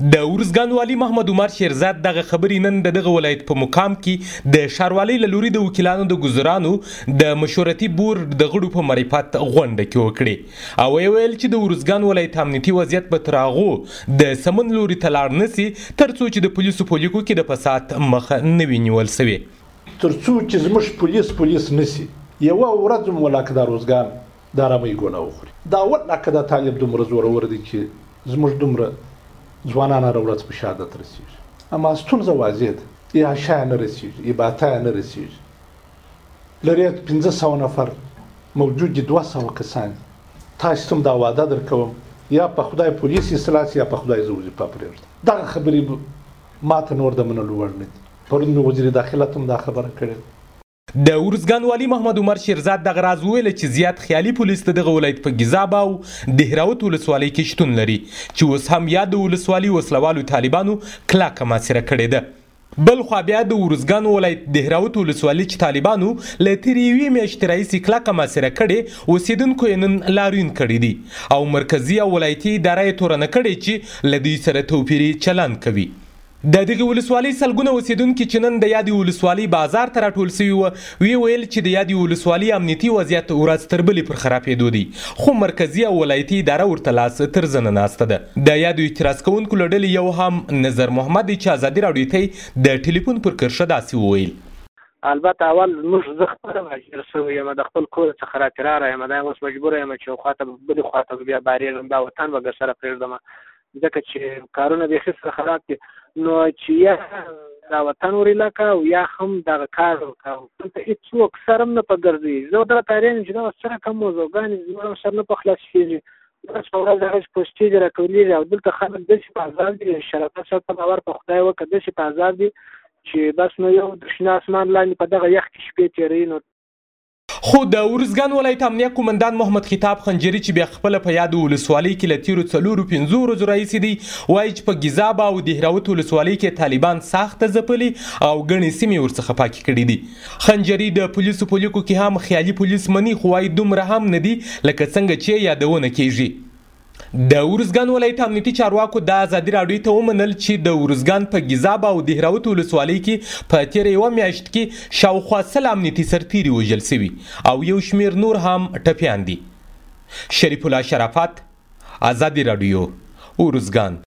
د ارزګان والي محمد عمر شیرزاد دغه خبرې نن دغه ولایت په مقام کې د ښاروالۍ له لوري د وکیلانو د ګزارانو د مشورتي بورډ د غړو په معرفت غونډه کې وکړې او ویل چې د ارزګان ولایت امنیتي وضعیت به تر هغو د سمون لوري ته لاړ نسي تر څو چې د پولیسو په لیکو کې د فساد مخه نه وي نیول سوی. تر څو چې زموږ پولیس نسي یوه ورځ هم ولاکه د ارزګان د ارامۍ ګونه وخوري. دا ولاکه د طالب دومره زورور دی چې زموږ دومره ځوانان هره ورځ په شهادت رسېږي. اما ستونزه واضح ده، یا عشا نه رسېږي، یا باتا نه رسېږي. لرې 1500 نفر موجود دي، 200 کسان دي. تاسو ته دا وعده درکوم یا په خدای پولیس اصلاح یا په خدای زه وظیفه پرېږدم. دغه خبرې ماته نور د منلو وړ نه دي. پرون مې وزیر داخله ته هم دا خبره کړې. د ارزګان والي محمد عمر شیرزاد دغه راز ویل چې زیات خیالي پولیس د دغه ولایت په ګیزاب او دهراوت ولسوالۍ کې شتون لري چې اوس هم یا د ولسوالي وسلوالو طالبانو کلکه محاصره کړې ده. بل خوا بیا د ارزګان ولایت دهراوت ولسوالۍ چې طالبانو له تېرې یوې میاشتې راهیسې کلکه محاصره کړې، اوسېدونکو یې نن لاریون کړي دي او مرکزي او ولایتي اداره یې تورنه کړې چې له دوی سره توپیري چلند کوي. د دغه ولسوالۍ سلګونه اوسېدونکي چې نن د یادې ولسوالۍ بازار ته راټول سوي وی ویل چې د یادې ولسوالۍ امنیتي وضعیت ورځ تر بلې پر خرابېدو دی، خو مرکزي او ولایتي اداره ورته لاس تر زنه ناسته ده. د یادو اعتراض کوونکو له ډلې یو هم نظر محمد دی چې ازادي راډیو ته د ټلیفون پر کرښه داسې وویل: البته اول موږ زه خپله مهاجر سوی یم، د خپل کور څخه راتراره یم، دا اوس مجبوره یم چې خواته بلې خواته بیا بارېږم، دا وطن به سره پرېږدم ځکه چې کارونه بیخي سره خراب دي. نو چې یا دا وطن ورېله که او یا هم دغه کار وکړه، دلته هېڅوک سر هم نه په ګرځي. زه دغه تاریخ چې دغه سره کم موضوعګانې زما هم سر نه په خلاص کېږي، ورځ په ورځ هغه پوسټېج راټولېږي او دلته خلک داسې په عذاب دي، شرکت سره په باور په خدای وکړه داسې په عذاب دي چې بس نو یو د شنه اسمان لاندې په دغه یخ کې شپې تېروي. نو خو د ارزګان ولایت امنیه قومندان محمد خطاب خنجري چې بیا خپله په یادو ولسوالۍ کې له تېرو 4-5 ورځو راهیسې دی وایي چې په ګیزاب او دهراوت ولسوالۍ کې طالبان سخته ځپلي او ګڼې سیمې ورڅخه پاکې کړي دي. خنجري د پولیسو په لیکو کې هم خیالي پولیس مني، خو وایي دومره هم نه دي لکه څنګه چې یادونه کېږي. د ارزګان ولایت امنیتي چارواکو د ازادي راډیو ته ومنل چې د ارزګان په ګیزاب او دهراوت ولسوالۍ کې په تېره یوه میاشت کې شاوخوا 100 امنیتي سرتیري وژل سوي او یو شمېر نور هم ټپیان دي. شریف الله شرافت، ازادي راډیو، ارزګان.